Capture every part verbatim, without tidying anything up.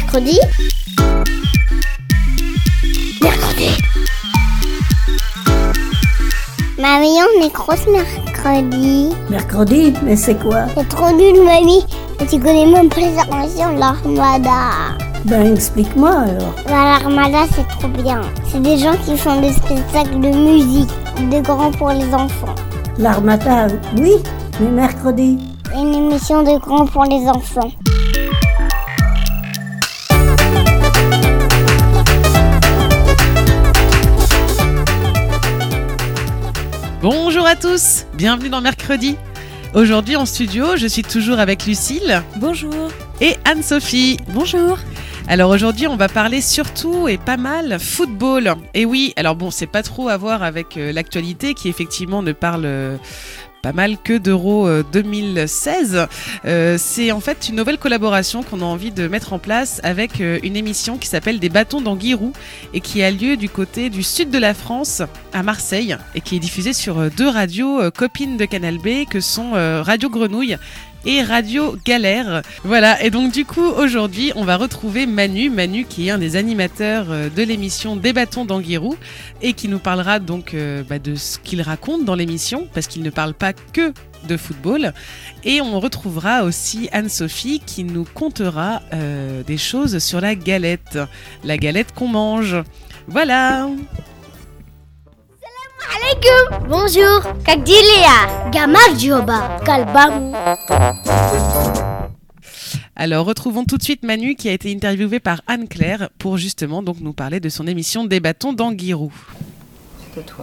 mercredi. Mercredi. Mamie, on est grosse mercredi. Mercredi? Mais c'est quoi? C'est trop nul, mamie. Et tu connais même pas les armations de l'Armada. Ben, explique-moi alors. Bah, l'Armada, c'est trop bien. C'est des gens qui font des spectacles de musique, de grands pour les enfants. L'Armada, oui, mais mercredi. Une émission de grands pour les enfants. Bonjour à tous, bienvenue dans Mercredi. Aujourd'hui en studio, je suis toujours avec Lucille. Bonjour. Et Anne-Sophie. Bonjour. Alors aujourd'hui, on va parler surtout et pas mal football. Et oui, alors bon, c'est pas trop à voir avec euh, l'actualité qui effectivement ne parle euh, pas mal que d'Euro euh, deux mille seize. Euh, c'est en fait une nouvelle collaboration qu'on a envie de mettre en place avec euh, une émission qui s'appelle Des bâtons d'Anguirou et qui a lieu du côté du sud de la France, à Marseille, et qui est diffusée sur euh, deux radios euh, copines de Canal B que sont euh, Radio Grenouille et Radio Galère. Voilà, et donc du coup aujourd'hui on va retrouver Manu, Manu qui est un des animateurs de l'émission Des bâtons d'Anguirou et qui nous parlera donc euh, bah, de ce qu'il raconte dans l'émission, parce qu'il ne parle pas que de football. Et on retrouvera aussi Anne-Sophie qui nous contera euh, des choses sur la galette, la galette qu'on mange. Voilà. Alaikum. Bonjour. Как дела? Гамар Джоба. Kalbam. Alors retrouvons tout de suite Manu qui a été interviewé par Anne-Claire pour justement donc nous parler de son émission Des bâtons d'Anguirou. C'est à toi.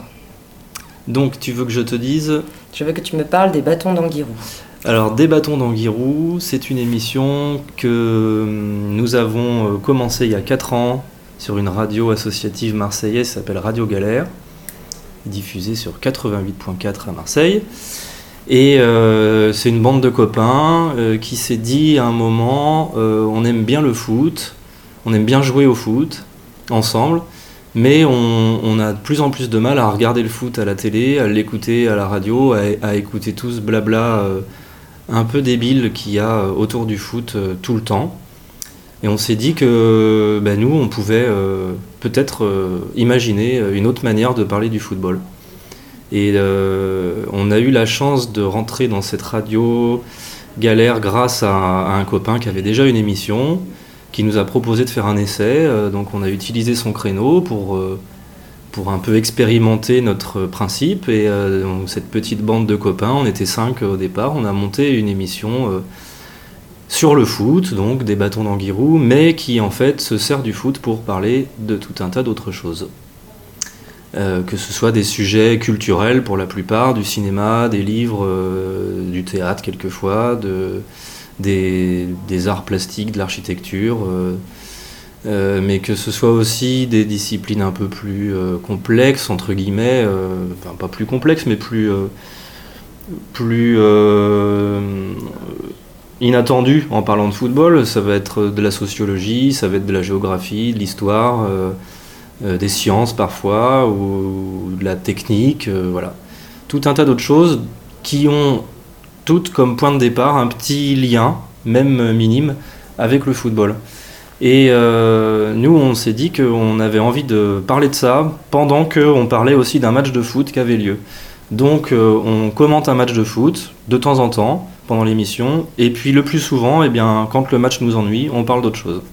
Donc tu veux que je te dise? Je veux que tu me parles des bâtons d'Anguirou. Alors Des bâtons d'Anguirou, c'est une émission que nous avons commencé il y a quatre ans sur une radio associative marseillaise qui s'appelle Radio Galère, diffusée sur quatre-vingt-huit virgule quatre à Marseille. Et euh, c'est une bande de copains euh, qui s'est dit à un moment, euh, on aime bien le foot, on aime bien jouer au foot ensemble, mais on, on a de plus en plus de mal à regarder le foot à la télé, à l'écouter à la radio, à, à écouter tout ce blabla euh, un peu débile qu'il y a autour du foot euh, tout le temps. Et on s'est dit que ben, nous, on pouvait euh, peut-être euh, imaginer une autre manière de parler du football. Et euh, on a eu la chance de rentrer dans cette radio Galère grâce à, à un copain qui avait déjà une émission, qui nous a proposé de faire un essai. Euh, donc on a utilisé son créneau pour, euh, pour un peu expérimenter notre principe. Et euh, donc, cette petite bande de copains, on était cinq au départ, on a monté une émission euh, sur le foot, donc Des bâtons d'Anguirou, mais qui en fait se sert du foot pour parler de tout un tas d'autres choses. Euh, que ce soit des sujets culturels pour la plupart, du cinéma, des livres, euh, du théâtre quelquefois, de, des, des arts plastiques, de l'architecture, euh, euh, mais que ce soit aussi des disciplines un peu plus euh, complexes, entre guillemets, euh, enfin pas plus complexes, mais plus, euh, plus euh, inattendues en parlant de football. Ça va être de la sociologie, ça va être de la géographie, de l'histoire, euh, Euh, des sciences parfois, ou de la technique, euh, voilà. Tout un tas d'autres choses qui ont toutes comme point de départ un petit lien, même minime, avec le football. Et euh, nous, on s'est dit qu'on avait envie de parler de ça pendant qu'on parlait aussi d'un match de foot qui avait lieu. Donc euh, on commente un match de foot de temps en temps, pendant l'émission, et puis le plus souvent, eh bien, quand le match nous ennuie, on parle d'autre chose.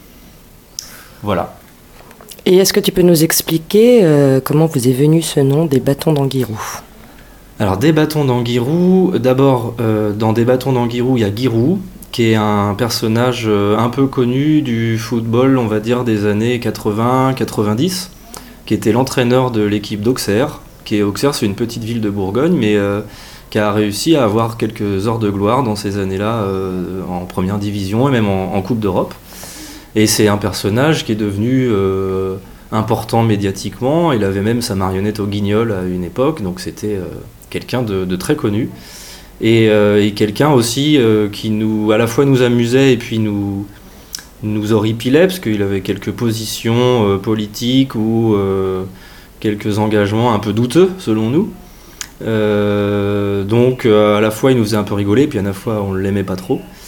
Voilà. Et est-ce que tu peux nous expliquer euh, comment vous est venu ce nom Des bâtons d'Anguirou? Alors Des bâtons d'Anguirou, d'abord euh, dans Des bâtons d'Anguirou, il y a Giroud, qui est un personnage euh, un peu connu du football, on va dire des années quatre-vingts quatre-vingt-dix, qui était l'entraîneur de l'équipe d'Auxerre, qui est Auxerre, c'est une petite ville de Bourgogne, mais euh, qui a réussi à avoir quelques heures de gloire dans ces années-là euh, en première division et même en, en Coupe d'Europe. Et c'est un personnage qui est devenu euh, important médiatiquement. Il avait même sa marionnette au Guignol à une époque, donc c'était euh, quelqu'un de, de très connu. Et, euh, et quelqu'un aussi euh, qui nous, à la fois nous amusait et puis nous, nous horripilait, parce qu'il avait quelques positions euh, politiques ou euh, quelques engagements un peu douteux, selon nous. Euh, donc euh, à la fois il nous faisait un peu rigoler, puis à la fois on ne l'aimait pas trop.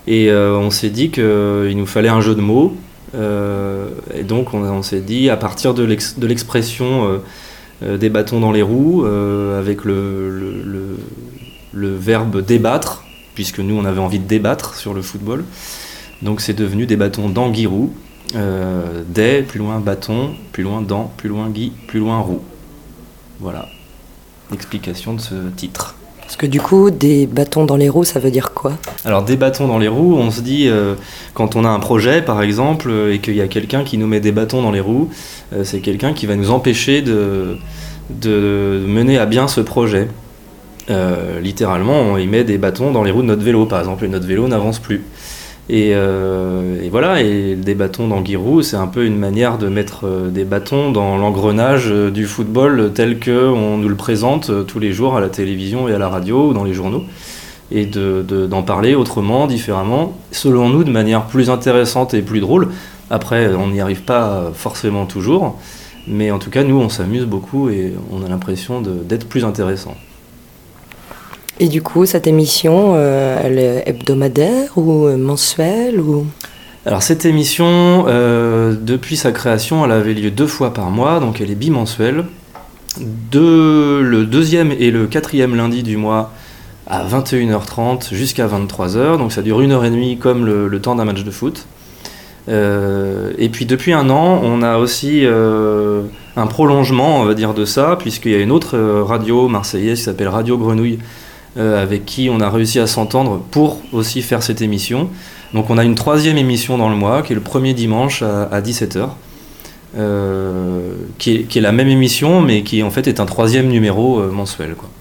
Et euh, on s'est dit qu'il nous fallait un jeu de mots. Euh, et donc on, on s'est dit, à partir de, l'ex, de l'expression euh, euh, des bâtons dans les roues, euh, avec le, le, le, le verbe débattre, puisque nous on avait envie de débattre sur le football, donc c'est devenu des bâtons d'anguirou. Euh, des, plus loin bâton, plus loin dent, plus loin gui, plus loin roue. Voilà l'explication de ce titre. Parce que du coup, des bâtons dans les roues, ça veut dire quoi ? Alors des bâtons dans les roues, on se dit, euh, quand on a un projet par exemple, euh, et qu'il y a quelqu'un qui nous met des bâtons dans les roues, euh, c'est quelqu'un qui va nous empêcher de, de mener à bien ce projet. Euh, littéralement, on y met des bâtons dans les roues de notre vélo par exemple, et notre vélo n'avance plus. Et, euh, et voilà, et des bâtons d'anguirou, c'est un peu une manière de mettre euh, des bâtons dans l'engrenage euh, du football tel qu'on nous le présente euh, tous les jours à la télévision et à la radio ou dans les journaux, et de, de, d'en parler autrement, différemment, selon nous de manière plus intéressante et plus drôle. Après, on n'y arrive pas forcément toujours, mais en tout cas, nous, on s'amuse beaucoup et on a l'impression de, d'être plus intéressant. Et du coup, cette émission, euh, elle est hebdomadaire ou mensuelle ou... Alors cette émission, euh, depuis sa création, elle avait lieu deux fois par mois, donc elle est bimensuelle. De, le deuxième et le quatrième lundi du mois à vingt et une heures trente jusqu'à vingt-trois heures, donc ça dure une heure et demie comme le, le temps d'un match de foot. Euh, et puis depuis un an, on a aussi euh, un prolongement, on va dire, de ça, puisqu'il y a une autre radio marseillaise qui s'appelle Radio Grenouille, Euh, avec qui on a réussi à s'entendre pour aussi faire cette émission. Donc on a une troisième émission dans le mois, qui est le premier dimanche à, à dix-sept heures, euh, qui, est, qui est la même émission, mais qui en fait est un troisième numéro euh, mensuel, quoi.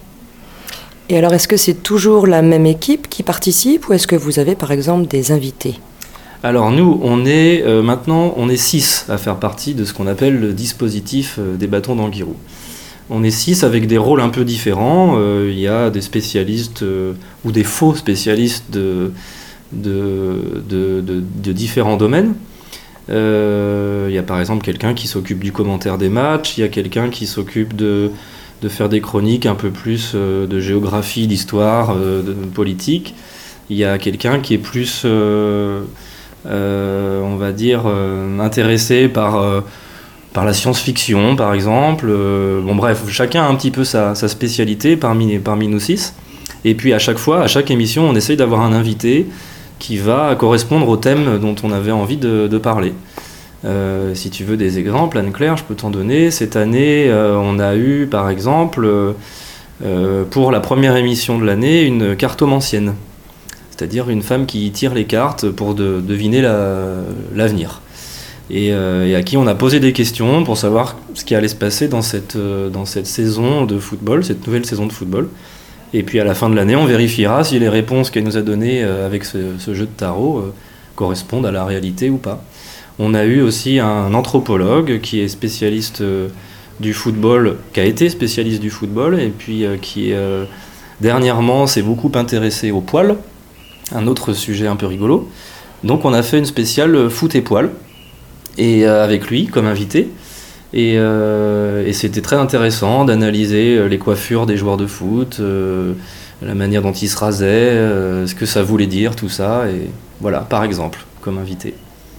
Et alors, est-ce que c'est toujours la même équipe qui participe, ou est-ce que vous avez par exemple des invités ? Alors nous, on est euh, maintenant, on est six à faire partie de ce qu'on appelle le dispositif euh, des bâtons d'anguirou. On est six avec des rôles un peu différents. Euh, il y a des spécialistes euh, ou des faux spécialistes de, de, de, de, de différents domaines. Euh, il y a par exemple quelqu'un qui s'occupe du commentaire des matchs, il y a quelqu'un qui s'occupe de, de faire des chroniques un peu plus euh, de géographie, d'histoire, euh, de politique. Il y a quelqu'un qui est plus, euh, euh, on va dire, euh, intéressé par... Euh, par la science-fiction, par exemple. Euh, bon, bref, chacun a un petit peu sa, sa spécialité parmi, parmi nous six. Et puis, à chaque fois, à chaque émission, on essaye d'avoir un invité qui va correspondre au thème dont on avait envie de, de parler. Euh, si tu veux des exemples, Anne-Claire, je peux t'en donner. Cette année, euh, on a eu, par exemple, euh, pour la première émission de l'année, une cartomancienne. C'est-à-dire une femme qui tire les cartes pour de, deviner la, l'avenir. Et, euh, et à qui on a posé des questions pour savoir ce qui allait se passer dans cette, euh, dans cette saison de football, cette nouvelle saison de football. Et puis à la fin de l'année, on vérifiera si les réponses qu'elle nous a données euh, avec ce, ce jeu de tarot euh, correspondent à la réalité ou pas. On a eu aussi un anthropologue qui est spécialiste euh, du football, qui a été spécialiste du football, et puis euh, qui euh, dernièrement s'est beaucoup intéressé aux poils, un autre sujet un peu rigolo. Donc on a fait une spéciale foot et poils, et euh, avec lui comme invité, et, euh, et c'était très intéressant d'analyser euh, les coiffures des joueurs de foot, euh, la manière dont ils se rasaient, euh, ce que ça voulait dire, tout ça, et voilà, par exemple, comme invité.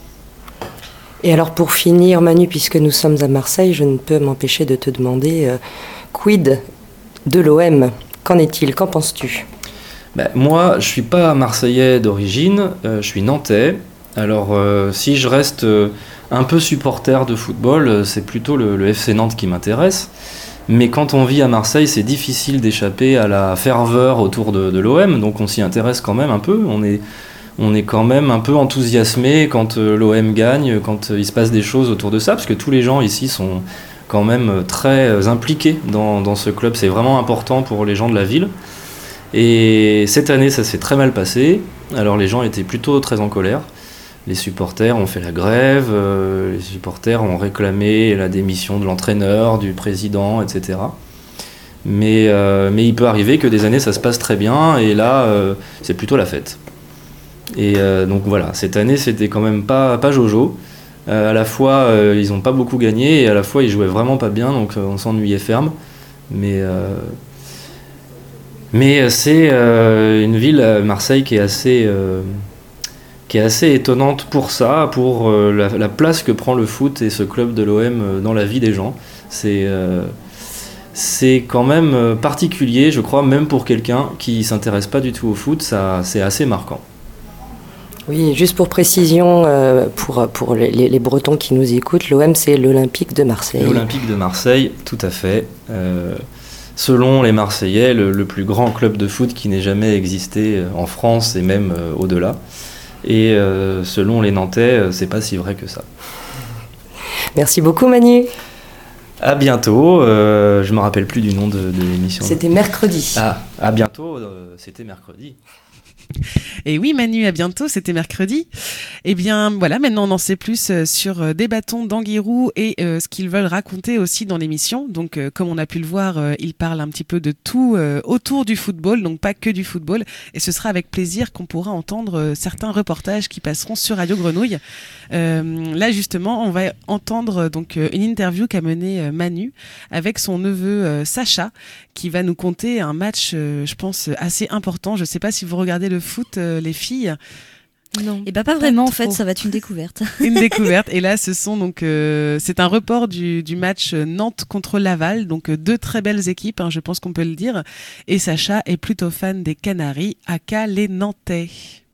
Et alors pour finir, Manu, puisque nous sommes à Marseille, je ne peux m'empêcher de te demander, euh, quid de l'O M ? Qu'en est-il ? Qu'en penses-tu ? Ben, moi, je ne suis pas marseillais d'origine, euh, je suis nantais. Alors euh, si je reste euh, un peu supporter de football, euh, c'est plutôt le, le F C Nantes qui m'intéresse. Mais quand on vit à Marseille, c'est difficile d'échapper à la ferveur autour de, de l'O M, donc on s'y intéresse quand même un peu. On est, on est quand même un peu enthousiasmé quand euh, l'O M gagne, quand euh, il se passe des choses autour de ça, parce que tous les gens ici sont quand même très euh, impliqués dans, dans ce club. C'est vraiment important pour les gens de la ville. Et cette année, ça s'est très mal passé. Alors les gens étaient plutôt très en colère. Les supporters ont fait la grève, euh, les supporters ont réclamé la démission de l'entraîneur, du président, et cetera. Mais, euh, mais il peut arriver que des années ça se passe très bien, et là euh, c'est plutôt la fête. Et euh, donc voilà, cette année c'était quand même pas, pas jojo. Euh, à la fois euh, ils n'ont pas beaucoup gagné, et à la fois ils jouaient vraiment pas bien, donc euh, on s'ennuyait ferme. Mais, euh, Mais c'est euh, une ville, Marseille, qui est assez, euh, qui est assez étonnante pour ça, pour euh, la, la place que prend le foot et ce club de l'O M dans la vie des gens. C'est, euh, c'est quand même particulier, je crois, même pour quelqu'un qui ne s'intéresse pas du tout au foot, ça, c'est assez marquant. Oui, juste pour précision, euh, pour, pour les, les Bretons qui nous écoutent, l'O M c'est l'Olympique de Marseille. L'Olympique de Marseille, tout à fait. Euh, selon les Marseillais, le, le plus grand club de foot qui n'ait jamais existé en France et même euh, au-delà. Et euh, selon les Nantais, c'est pas si vrai que ça. Merci beaucoup Manu. À bientôt. Euh, je me rappelle plus du nom de, de l'émission. C'était mercredi. Ah, à bientôt. Euh, c'était mercredi. Et oui Manu, à bientôt, c'était mercredi. Et bien voilà, maintenant on en sait plus sur des bâtons d'Anguirou et euh, ce qu'ils veulent raconter aussi dans l'émission. Donc euh, comme on a pu le voir, euh, ils parlent un petit peu de tout euh, autour du football, donc pas que du football. Et ce sera avec plaisir qu'on pourra entendre euh, certains reportages qui passeront sur Radio Grenouille. Euh, là justement, on va entendre donc euh, une interview qu'a menée euh, Manu avec son neveu euh, Sacha, qui va nous conter un match, euh, je pense, assez important. Je ne sais pas si vous regardez le foot, euh, les filles. Non. Et bah pas vraiment, pas en fait, ça va être une découverte. Une découverte. Et là, ce sont donc, euh, c'est un report du, du match Nantes contre Laval, donc euh, deux très belles équipes, hein, je pense qu'on peut le dire. Et Sacha est plutôt fan des Canaries, aka les Nantais.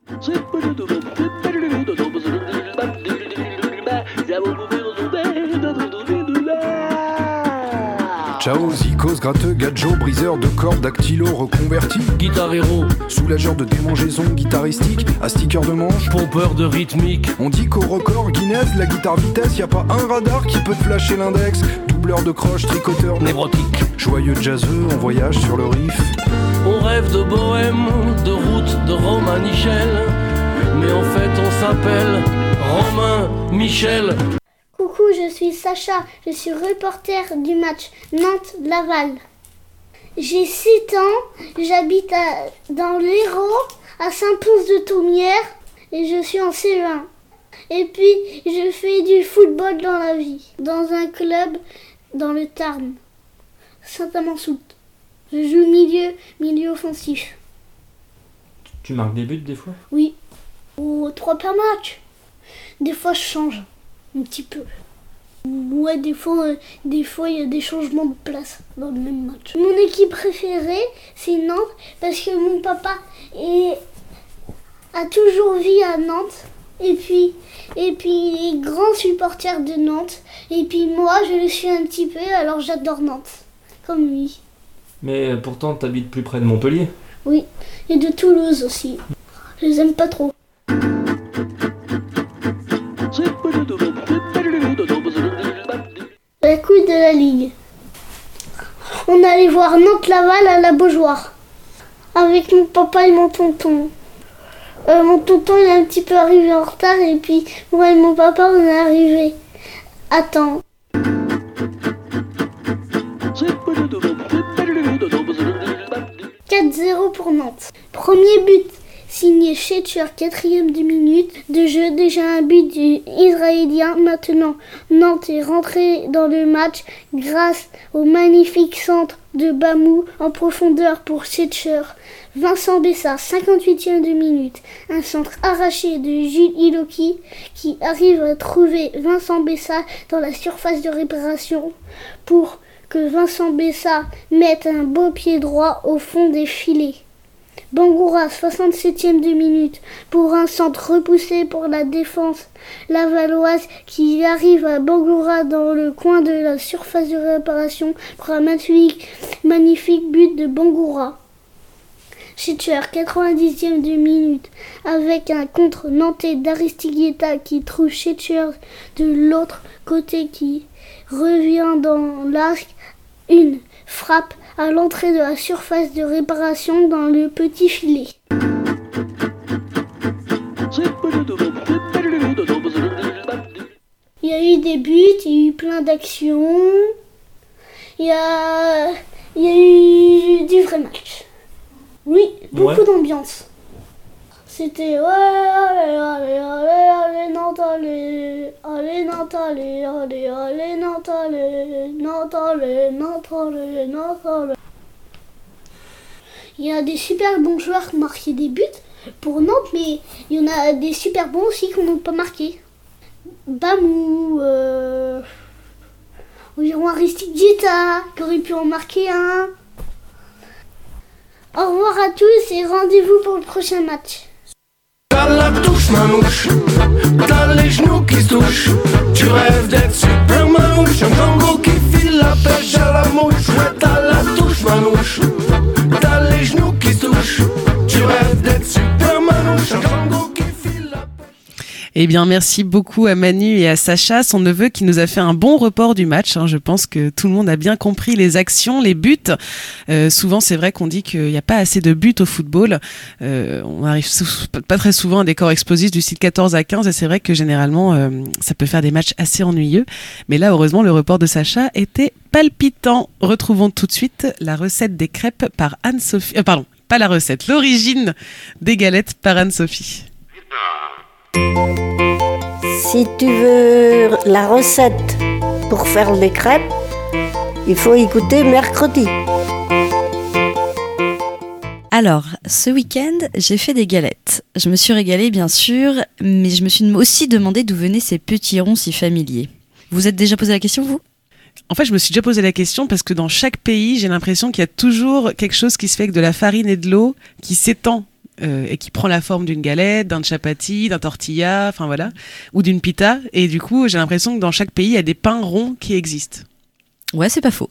Ciao, zikos, gratteux, gadjo, briseur de cordes, dactylo, reconverti. Guitare héros, soulageur de démangeaisons guitaristique, à sticker de manche, pompeur de rythmique. On dit qu'au record Guinness, la guitare vitesse, y a pas un radar qui peut te flasher l'index. Doubleur de croche, tricoteur névrotique, joyeux jazzeux, en voyage sur le riff. On rêve de bohème, de route, de Romain Michel. Mais en fait on s'appelle Romain Michel. Coucou, je suis Sacha, je suis reporter du match Nantes-Laval. J'ai sept ans, j'habite à, dans l'Hérault, à Saint-Pons-de-Thomière, et je suis en C E un. Et puis, je fais du football dans la vie, dans un club dans le Tarn, Saint-Amand-Soult. Je joue milieu, milieu offensif. Tu marques des buts des fois ? Oui, ou trois par match. Des fois, je change. Un petit peu. Ouais, des fois, euh, des fois, il y a des changements de place dans le même match. Mon équipe préférée, c'est Nantes, parce que mon papa est, a toujours vécu à Nantes. Et puis, et puis, il est grand supporter de Nantes. Et puis moi, je le suis un petit peu, alors j'adore Nantes, comme lui. Mais pourtant, t'habites plus près de Montpellier. Oui, et de Toulouse aussi. Je les aime pas trop. La couille de la Ligue. On allait voir Nantes-Laval à la Beaujoire. Avec mon papa et mon tonton. Euh, mon tonton il est un petit peu arrivé en retard et puis moi et mon papa on est arrivé à temps. quatre zéro pour Nantes. Premier but. Signé Schetcher, quatrième de minute de jeu, déjà un but du Israélien. Maintenant, Nantes est rentré dans le match grâce au magnifique centre de Bamou en profondeur pour Schetcher. Vincent Bessa, cinquante-huitième de minute. Un centre arraché de Jules Iloki qui arrive à trouver Vincent Bessa dans la surface de réparation pour que Vincent Bessa mette un beau pied droit au fond des filets. Bangoura, soixante-septième de minute, pour un centre repoussé pour la défense lavalloise qui arrive à Bangoura dans le coin de la surface de réparation pour un magnifique, magnifique but de Bangoura. Schetcher, quatre-vingt-dixième de minute, avec un contre nantais d'Aristigueta qui trouve Schetcher de l'autre côté qui revient dans l'arc. Une frappe à l'entrée de la surface de réparation dans le petit filet. Il y a eu des buts, il y a eu plein d'actions. Il y a, il y a eu du vrai match. Oui, beaucoup ouais. d'ambiance. C'était ouais, allez, allez, allez, allez, Nantes, allez, allez, Nantes, allez, allez, allez, Nantes, allez, Nantes, allez, Nantes, allez, Nantes, allez. Il il y a des super bons joueurs qui ont marqué des buts pour Nantes, mais il y en a des super bons aussi qui n'ont pas marqué. Bamou, euh, environ Aristide Dieta, qui aurait pu en marquer un. Au revoir à tous et rendez-vous pour le prochain match. T'as la touche manouche, t'as les genoux qui se touchent. Tu rêves d'être super manouche, un Django qui file la pêche à la mouche. Ouais, t'as la touche manouche, t'as les genoux qui se touchent. Tu rêves d'être super manouche, un Django qui file la pêche. Eh bien, merci beaucoup à Manu et à Sacha, son neveu, qui nous a fait un bon report du match. Je pense que tout le monde a bien compris les actions, les buts. Euh, souvent, c'est vrai qu'on dit qu'il n'y a pas assez de buts au football. Euh, on arrive pas très souvent à des scores explosifs du style quatorze à quinze, et c'est vrai que généralement, euh, ça peut faire des matchs assez ennuyeux. Mais là, heureusement, le report de Sacha était palpitant. Retrouvons tout de suite la recette des crêpes par Anne-Sophie. Euh, pardon, pas la recette, l'origine des galettes par Anne-Sophie. Si tu veux la recette pour faire les crêpes, il faut écouter mercredi. Alors, ce week-end, j'ai fait des galettes. Je me suis régalée, bien sûr, mais je me suis aussi demandé d'où venaient ces petits ronds si familiers. Vous vous êtes déjà posé la question, vous ? En fait, je me suis déjà posé la question parce que dans chaque pays, j'ai l'impression qu'il y a toujours quelque chose qui se fait avec de la farine et de l'eau qui s'étend. Euh, et qui prend la forme d'une galette, d'un chapati, d'un tortilla, enfin voilà, ou d'une pita. Et du coup, j'ai l'impression que dans chaque pays, il y a des pains ronds qui existent. Ouais, c'est pas faux.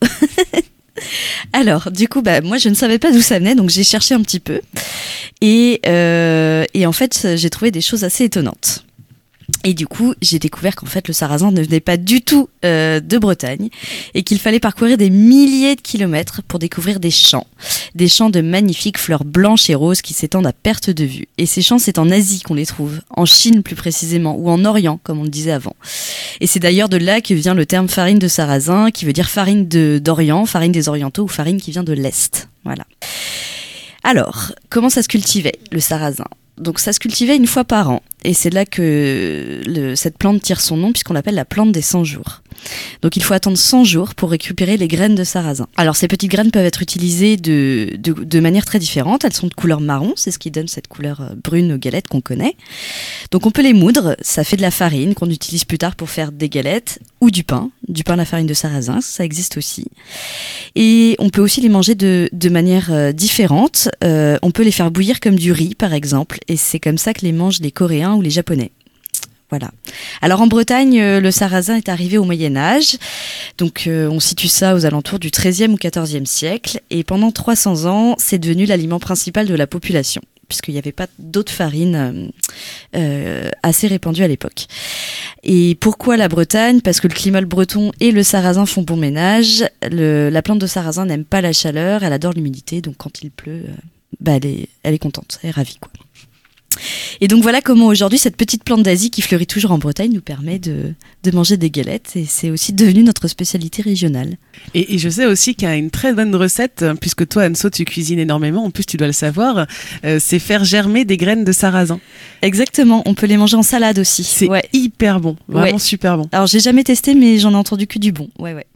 Alors, du coup, bah moi, je ne savais pas d'où ça venait, donc j'ai cherché un petit peu. Et, euh, et en fait, j'ai trouvé des choses assez étonnantes. Et du coup, j'ai découvert qu'en fait, le sarrasin ne venait pas du tout euh, de Bretagne et qu'il fallait parcourir des milliers de kilomètres pour découvrir des champs. Des champs de magnifiques fleurs blanches et roses qui s'étendent à perte de vue. Et ces champs, c'est en Asie qu'on les trouve, en Chine plus précisément, ou en Orient, comme on le disait avant. Et c'est d'ailleurs de là que vient le terme farine de sarrasin, qui veut dire farine de, d'Orient, farine des Orientaux, ou farine qui vient de l'Est. Voilà. Alors, comment ça se cultivait, le sarrasin ? Donc ça se cultivait une fois par an, et c'est là que le, cette plante tire son nom, puisqu'on l'appelle la plante des cent jours. Donc il faut attendre cent jours pour récupérer les graines de sarrasin. Alors ces petites graines peuvent être utilisées de, de, de manière très différente, elles sont de couleur marron, c'est ce qui donne cette couleur brune aux galettes qu'on connaît. Donc on peut les moudre, ça fait de la farine qu'on utilise plus tard pour faire des galettes, ou du pain, du pain à la farine de sarrasin, ça existe aussi. Et on peut aussi les manger de, de manière euh, différente, euh, on peut les faire bouillir comme du riz par exemple, et c'est comme ça que les mangent les Coréens ou les Japonais. Voilà. Alors en Bretagne, euh, le sarrasin est arrivé au Moyen-Âge, donc euh, on situe ça aux alentours du treizième ou quatorzième siècle, et pendant trois cents ans, c'est devenu l'aliment principal de la population, puisqu'il n'y avait pas d'autres farines euh, assez répandues à l'époque. Et pourquoi la Bretagne ? Parce que le climat breton et le sarrasin font bon ménage. Le, la plante de sarrasin n'aime pas la chaleur, elle adore l'humidité, donc quand il pleut, euh, bah elle est, elle est contente, elle est ravie, quoi. Et donc voilà comment aujourd'hui cette petite plante d'Asie qui fleurit toujours en Bretagne nous permet de, de manger des galettes, et c'est aussi devenu notre spécialité régionale. Et, et je sais aussi qu'il y a une très bonne recette, puisque toi Anso tu cuisines énormément, en plus tu dois le savoir, euh, c'est faire germer des graines de sarrasin. Exactement, on peut les manger en salade aussi. C'est ouais. hyper bon, vraiment ouais. super bon. Alors j'ai jamais testé, mais j'en ai entendu que du bon. Ouais, ouais.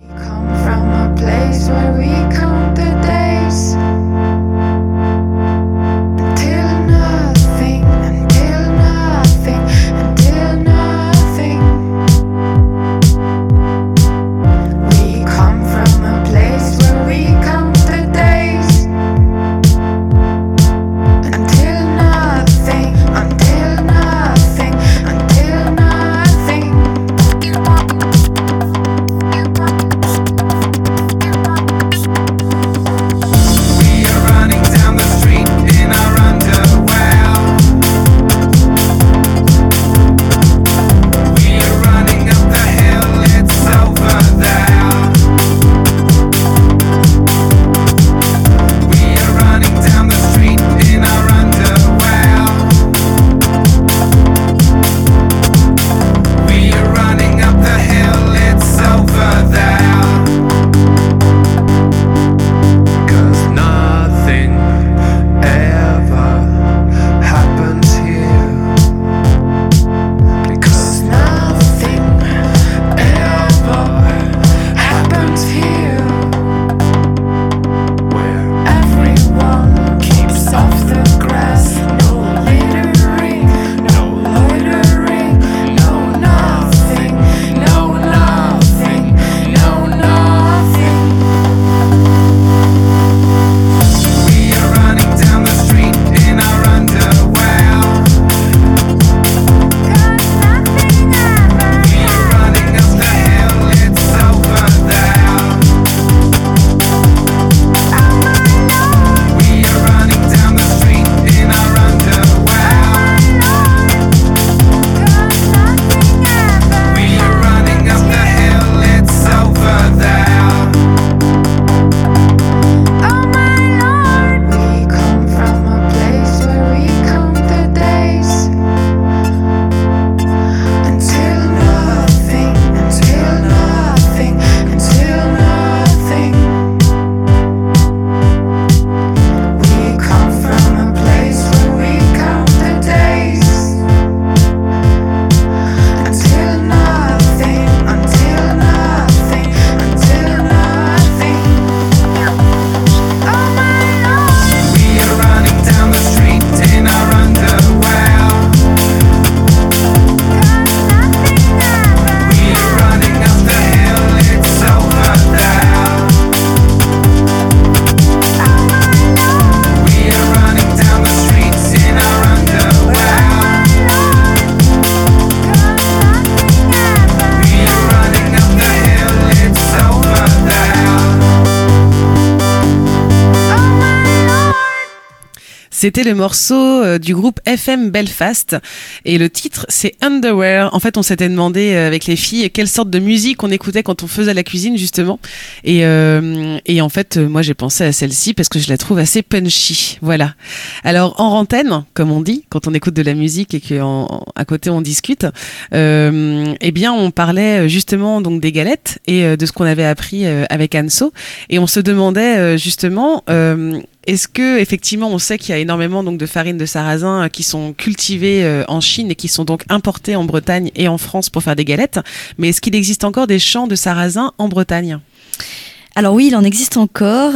C'était le morceau euh, du groupe F M Belfast et le titre c'est Underwear. En fait, on s'était demandé euh, avec les filles quelle sorte de musique on écoutait quand on faisait la cuisine justement. Et, euh, et en fait, euh, moi j'ai pensé à celle-ci parce que je la trouve assez punchy. Voilà. Alors en antenne, comme on dit, quand on écoute de la musique et qu'à côté on discute, euh, eh bien on parlait justement donc des galettes et euh, de ce qu'on avait appris euh, avec Anso. Et on se demandait euh, justement... Euh, Est-ce que effectivement on sait qu'il y a énormément donc de farines de sarrasin euh, qui sont cultivées euh, en Chine et qui sont donc importées en Bretagne et en France pour faire des galettes, mais est-ce qu'il existe encore des champs de sarrasin en Bretagne ? Alors oui, il en existe encore.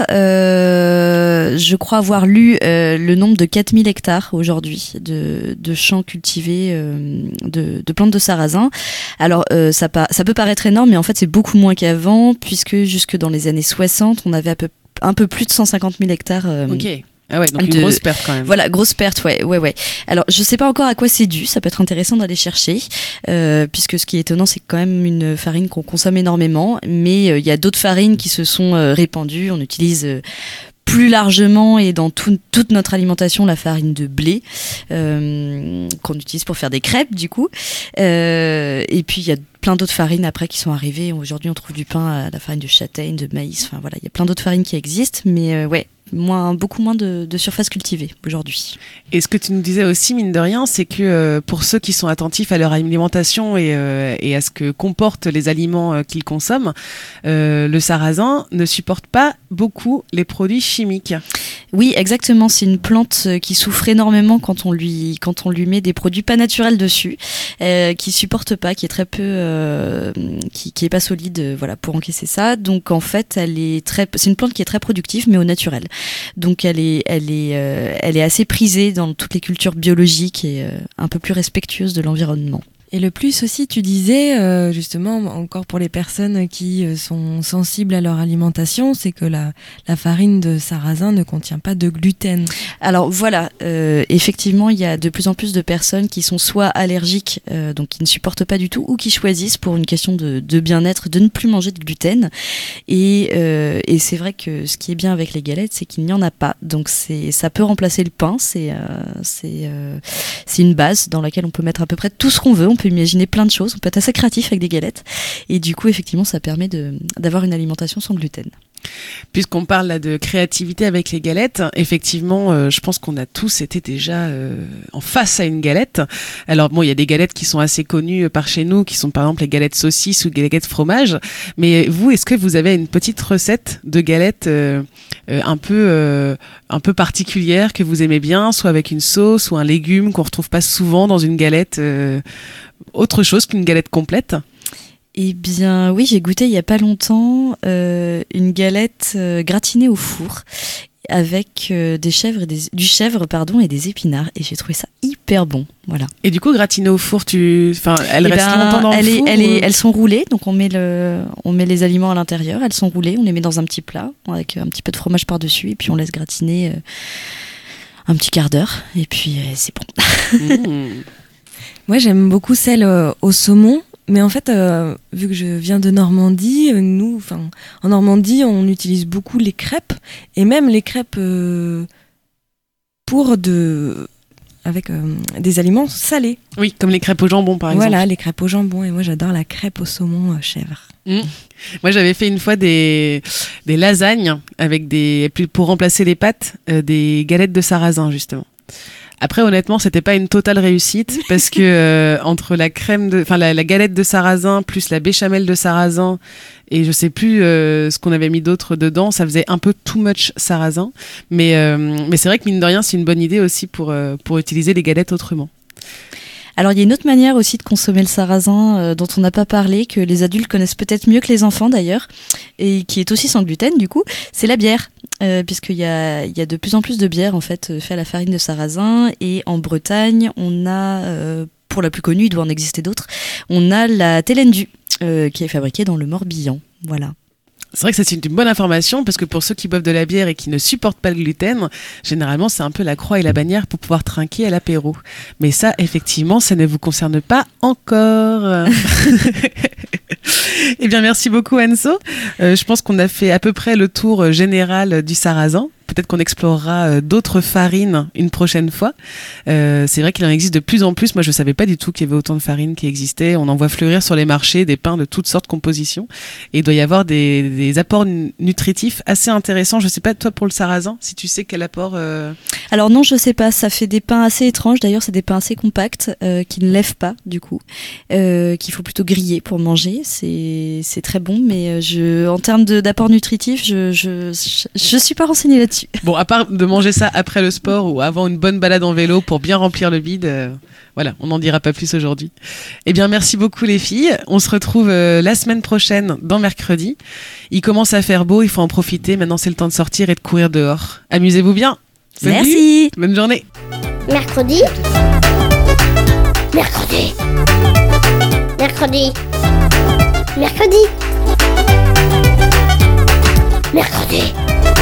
Euh, je crois avoir lu euh, le nombre de quatre mille hectares aujourd'hui de, de champs cultivés euh, de, de plantes de sarrasin. Alors euh, ça, pa- ça peut paraître énorme, mais en fait c'est beaucoup moins qu'avant, puisque jusque dans les années soixante, on avait à peu un peu plus de cent cinquante mille hectares. Euh, ok. Ah ouais, donc de... une grosse perte quand même. Voilà, grosse perte, ouais, ouais, ouais. Alors, je sais pas encore à quoi c'est dû. Ça peut être intéressant d'aller chercher, euh, puisque ce qui est étonnant, c'est quand même une farine qu'on consomme énormément. Mais il euh, y a d'autres farines qui se sont euh, répandues. On utilise euh, plus largement et dans tout, toute notre alimentation la farine de blé euh, qu'on utilise pour faire des crêpes, du coup. Euh, et puis il y a plein d'autres farines après qui sont arrivées. Aujourd'hui, on trouve du pain à la farine de châtaigne, de maïs. Enfin voilà, il y a plein d'autres farines qui existent, mais euh, ouais. Moins, beaucoup moins de, de surface cultivée aujourd'hui. Et ce que tu nous disais aussi, mine de rien, c'est que euh, pour ceux qui sont attentifs à leur alimentation et, euh, et à ce que comportent les aliments euh, qu'ils consomment, euh, le sarrasin ne supporte pas beaucoup les produits chimiques. Oui, exactement. C'est une plante qui souffre énormément quand on lui, quand on lui met des produits pas naturels dessus, euh, qui supporte pas, qui est très peu, euh, qui, qui est pas solide, euh, voilà, pour encaisser ça. Donc en fait, elle est très, c'est une plante qui est très productive, mais au naturel. Donc elle est, elle est, euh, elle est assez prisée dans toutes les cultures biologiques et euh, un peu plus respectueuse de l'environnement. Et le plus aussi, tu disais, euh, justement, encore pour les personnes qui euh, sont sensibles à leur alimentation, c'est que la, la farine de sarrasin ne contient pas de gluten. Alors voilà, euh, effectivement, il y a de plus en plus de personnes qui sont soit allergiques, euh, donc qui ne supportent pas du tout, ou qui choisissent pour une question de, de bien-être de ne plus manger de gluten. Et, euh, et c'est vrai que ce qui est bien avec les galettes, c'est qu'il n'y en a pas. Donc c'est, ça peut remplacer le pain, c'est, euh, c'est, euh, c'est une base dans laquelle on peut mettre à peu près tout ce qu'on veut. On peut imaginer plein de choses, on peut être assez créatif avec des galettes et du coup effectivement ça permet de, d'avoir une alimentation sans gluten. Puisqu'on parle là de créativité avec les galettes, effectivement, euh, je pense qu'on a tous été déjà euh, en face à une galette. Alors bon, il y a des galettes qui sont assez connues par chez nous, qui sont par exemple les galettes saucisses ou les galettes fromage. Mais vous, est-ce que vous avez une petite recette de galettes euh, euh, un peu euh, un peu particulière que vous aimez bien, soit avec une sauce ou un légume qu'on retrouve pas souvent dans une galette, euh, autre chose qu'une galette complète? Eh bien oui, j'ai goûté il y a pas longtemps euh, une galette euh, gratinée au four avec euh, des chèvres et des, du chèvre pardon et des épinards et j'ai trouvé ça hyper bon. Voilà. Et du coup, gratinée au four, tu, enfin, elle eh reste ben, longtemps dans elle le est, four. Elle ou... est, elles sont roulées, donc on met le, on met les aliments à l'intérieur. Elles sont roulées, on les met dans un petit plat avec un petit peu de fromage par dessus et puis on laisse gratiner euh, un petit quart d'heure et puis euh, c'est bon. Mmh. Moi, j'aime beaucoup celle euh, au saumon. Mais en fait, euh, vu que je viens de Normandie, euh, nous, enfin, en Normandie, on utilise beaucoup les crêpes et même les crêpes euh, pour de, avec euh, des aliments salés. Oui, comme les crêpes au jambon, par exemple. Voilà, les crêpes au jambon. Et moi, j'adore la crêpe au saumon euh, chèvre. Mmh. Moi, j'avais fait une fois des des lasagnes avec des pour remplacer les pâtes, euh, des galettes de sarrasin justement. Après, honnêtement, c'était pas une totale réussite parce que euh, entre la crème de, enfin la, la galette de sarrasin plus la béchamel de sarrasin et je sais plus euh, ce qu'on avait mis d'autre dedans, ça faisait un peu too much sarrasin. Mais euh, mais c'est vrai que mine de rien, c'est une bonne idée aussi pour euh, pour utiliser les galettes autrement. Alors il y a une autre manière aussi de consommer le sarrasin euh, dont on n'a pas parlé, que les adultes connaissent peut-être mieux que les enfants d'ailleurs, et qui est aussi sans gluten du coup, c'est la bière. Euh, puisqu'il y a, il y a de plus en plus de bières en fait fait à la farine de sarrasin et en Bretagne on a, euh, pour la plus connue, il doit en exister d'autres, on a la Telendu euh, qui est fabriquée dans le Morbihan, voilà. C'est vrai que c'est une bonne information parce que pour ceux qui boivent de la bière et qui ne supportent pas le gluten, généralement c'est un peu la croix et la bannière pour pouvoir trinquer à l'apéro. Mais ça, effectivement, ça ne vous concerne pas encore. Eh bien, merci beaucoup Anso. Euh, je pense qu'on a fait à peu près le tour général du sarrasin. peut-être qu'on explorera euh, d'autres farines une prochaine fois. Euh, c'est vrai qu'il en existe de plus en plus. Moi, je savais pas du tout qu'il y avait autant de farines qui existaient. On en voit fleurir sur les marchés des pains de toutes sortes de compositions. Et il doit y avoir des, des apports n- nutritifs assez intéressants. Je sais pas, toi, pour le sarrasin, si tu sais quel apport... Euh... Alors non, je sais pas. Ça fait des pains assez étranges. D'ailleurs, c'est des pains assez compacts euh, qui ne lèvent pas, du coup. Euh, qu'il faut plutôt griller pour manger. C'est, c'est très bon, mais je, en termes de, d'apport nutritif, je, je, je, je suis pas renseignée là-dessus. Bon, à part de manger ça après le sport ou avant une bonne balade en vélo pour bien remplir le vide, euh, voilà, on n'en dira pas plus aujourd'hui. Eh bien, merci beaucoup les filles. On se retrouve euh, la semaine prochaine dans Mercredi. Il commence à faire beau, il faut en profiter. Maintenant, c'est le temps de sortir et de courir dehors. Amusez-vous bien. Salut. Merci. Bonne journée. Mercredi. Mercredi. Mercredi. Mercredi. Mercredi.